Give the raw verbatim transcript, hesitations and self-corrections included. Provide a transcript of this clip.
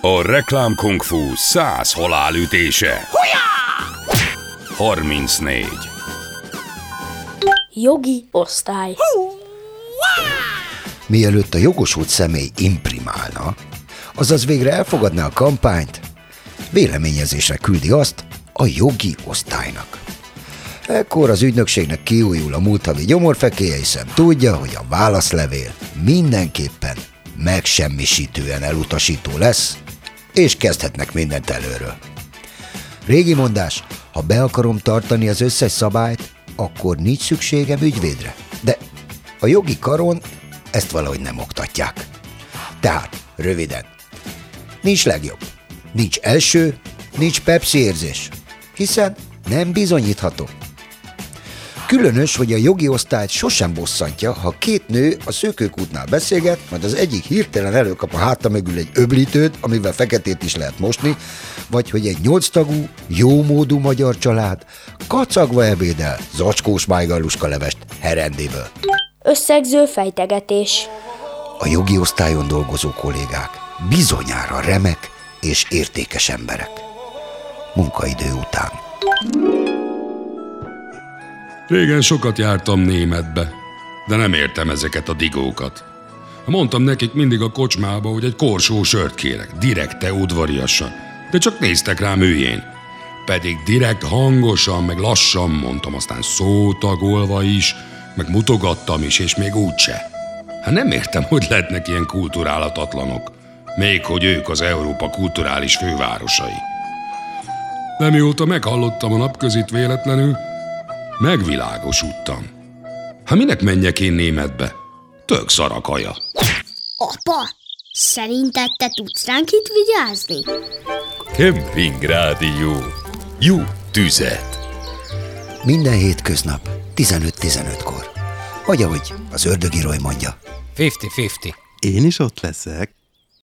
A reklám kung fu száz halálütése. harmincnégy. Jogi osztály. Mielőtt a jogosult személy imprimálna, azaz végre elfogadná a kampányt, véleményezésre küldi azt a jogi osztálynak. Ekkor az ügynökségnek kiújul a múlt havi gyomorfekéje, hiszen tudja, hogy a válaszlevél mindenképpen megsemmisítően elutasító lesz, és kezdhetnek mindent előről. Régi mondás, ha be akarom tartani az összes szabályt, akkor nincs szükségem ügyvédre. De a jogi karon ezt valahogy nem oktatják. Tehát, röviden, nincs legjobb, nincs első, nincs Pepsi érzés, hiszen nem bizonyítható. Különös, hogy a jogi osztályt sosem bosszantja, ha két nő a szőkőkútnál beszélget, majd az egyik hirtelen előkap a háta mögül egy öblítőt, amivel feketét is lehet mosni, vagy hogy egy nyolctagú, jómódú magyar család kacagva ebédel zacskós májgalluska levest herendéből. Összegző fejtegetés. A jogi osztályon dolgozó kollégák bizonyára remek és értékes emberek. Munkaidő után. Régen sokat jártam németbe, de nem értem ezeket a digókat. Mondtam nekik mindig a kocsmába, hogy egy korsó sört kérek, direkte, udvariasan, de csak néztek rám hülyén. Pedig direkt hangosan, meg lassan mondtam, aztán szótagolva is, meg mutogattam is, és még úgyse. Hát nem értem, hogy lehetnek ilyen kulturálatatlanok, még hogy ők az Európa kulturális fővárosai. De mióta meghallottam a napközit véletlenül, megvilágosodtam. Hát minek menjek én németbe? Tök szar a kaja. Apa, szerinted te tudsz ránk itt vigyázni? Kemping Rádió. Jó tüzet! Minden hétköznap tizenöt tizenötkor. Vagy ahogy az ördögi Roy mondja. ötven ötven. Én is ott leszek.